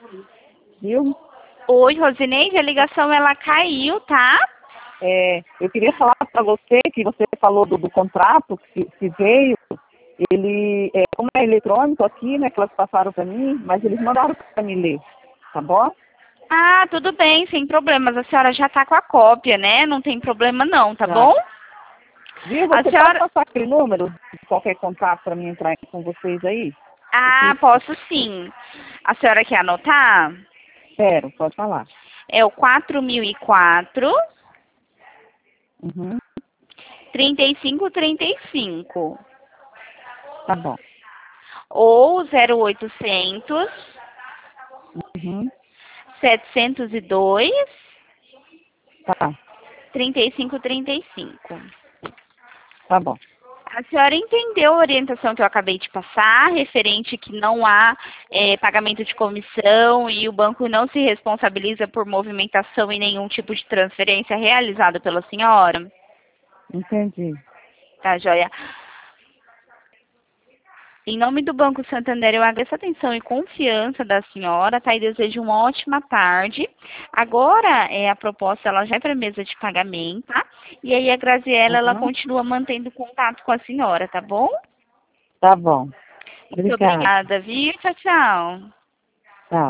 Viu? Oi, Rosineide, a ligação ela caiu, tá? Eu queria falar para você que você falou do contrato que veio. Ele, como é eletrônico aqui, né, que elas passaram para mim, mas eles mandaram para mim ler, tá bom? Ah, tudo bem, sem problemas. A senhora já tá com a cópia, né? Não tem problema não, tá Tá. bom? Viu? A Você pode senhora... passar aquele número de qualquer contato para mim entrar com vocês aí? Ah, Aqui? posso sim. A senhora quer anotar? Quero, pode falar. É o 4004 Uhum. 3535 Tá bom. ou 0800 Uhum. 702 Tá, 3535. tá bom. A senhora entendeu a orientação que eu acabei de passar, referente que não há pagamento de comissão e o banco não se responsabiliza por movimentação e nenhum tipo de transferência realizada pela senhora? Entendi. Tá, joia? Em nome do Banco Santander, eu agradeço a atenção e confiança da senhora, tá? E desejo uma ótima tarde. Agora, a proposta, ela já é para mesa de pagamento, tá? E aí a Graziela, ela Uhum. continua mantendo contato com a senhora, tá bom? Tá bom. Muito Obrigada. obrigada, viu? Tchau, tchau.